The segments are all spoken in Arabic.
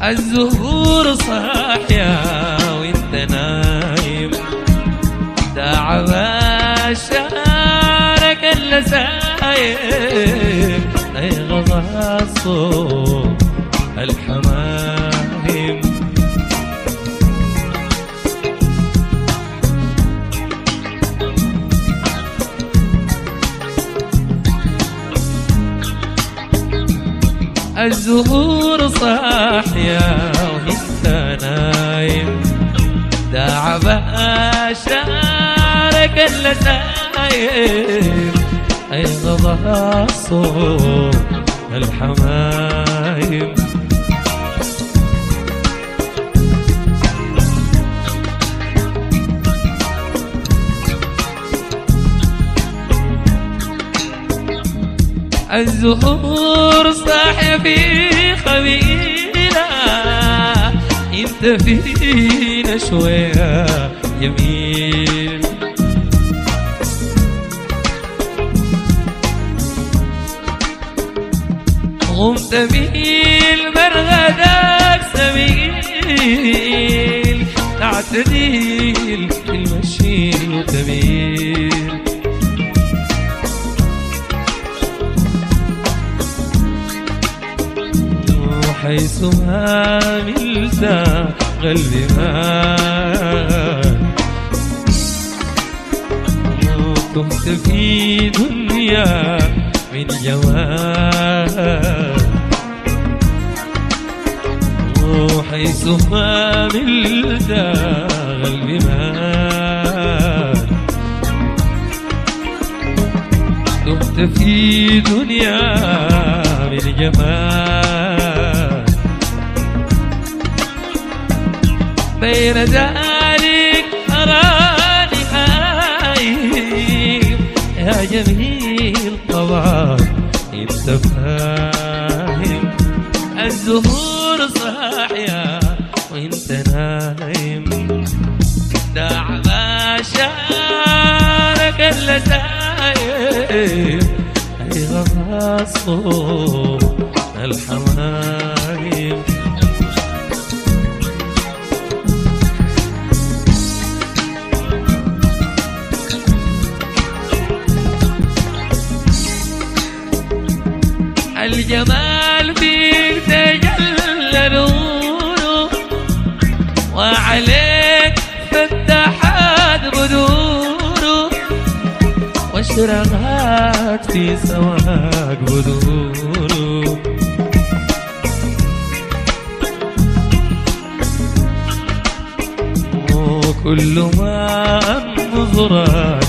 الزهور صاحية وانت نايم، داعب شعرك اللسايم، ايغض الصوت الحمايم. الزهور صاحية وانت نايم، داعب شعرك اللسايم، ايغض الصوت الحمايم. الزهور صاحية في خبيلة، انت فينا شوية جميل. غمت بالمرغدك سبيل، تعتديل المشي وتميل. حيثما ملت قلبي مال، كنت في دنيا من جمال. حيثما ملت قلبي مال، كنت في دنيا من جمال. بين ذلك أراني خايف يا جميل طبعا انت فاهم. الزهور صاحية وانت نايم، داعب شعرك اللسايم، ايغض الصوت الحمايم. الجمال فيك تجلى نوره، وعليك فتحت بدوره، واشرقت في سواك بدوره. وكل ما نظرك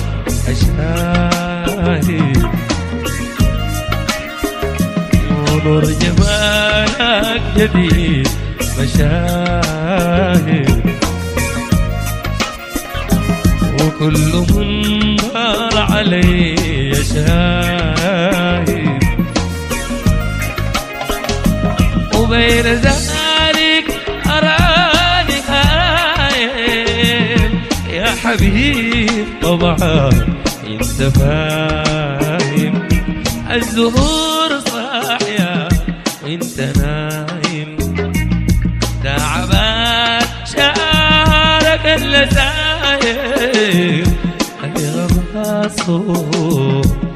أشاهد، نور جمالك جديد مشاهد. وكل من مر علي شاهد، وبين ذلك أراني خايف يا حبيب طبعا انت فاهم. الزهور صاحية وانت نايم، داعبت شعرك اللسايم، ايغض الصوت